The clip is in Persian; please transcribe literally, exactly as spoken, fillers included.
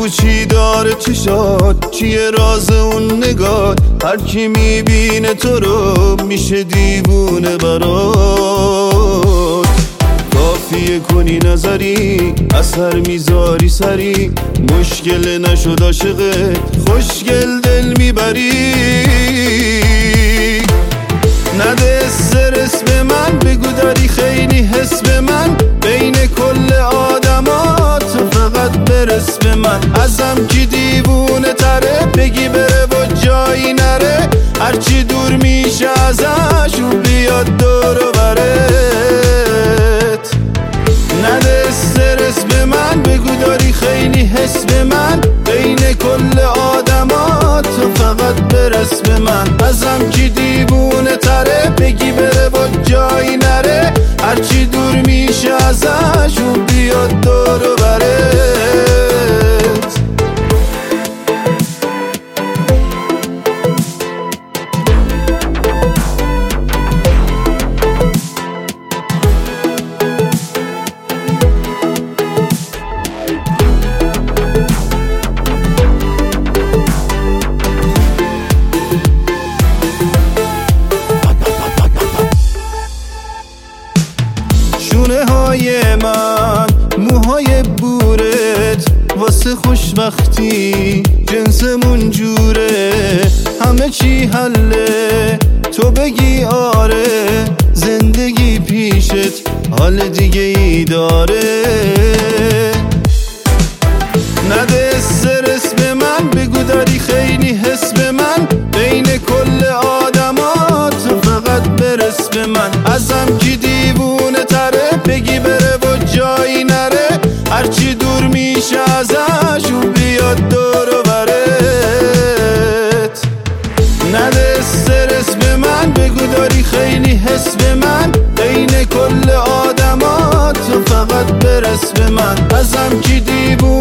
بگو چی داره چشات، چیه راز اون نگات، هر کی میبینه تو رو میشه دیوونه برات. کافیه کنی نظری اثر میذاری سری، مشکل نشد عاشقت خوشگل دل میبری. نده استرس به من، بگو داری خیلی حس به من، بین کل آدما تو فقط برس به من. ازم کی دیوونه تره، بگی بره و جایی نره، هرچی دور میشه ازش اون بیاد دور و برت. نده استرس به من، بگو داری خیلی حس به من، بین کل آدما تو فقط برس به من. ازم کی دیوونه تره، بگی بره و جایی نره، هرچی دور میشه ازش اون بیاد دور و برت. شونه های من، موهای بورت، واسه خوشبختی جنسمون جوره. همه چی حله تو بگی آره، زندگی پیشت حال دیگه ای داره. نده استرس به من، بگو داری خیلی حس به من، بین کل آدما تو فقط برس به من. ازم کی دیوونه تره، بگی بره و جایی نره، هرچی دور میشه ازش اون بیاد دور و برت. نده استرس به من، بگو داری خیلی حس به من، بین کل آدما تو فقط برس به من. ازم کی دیوونه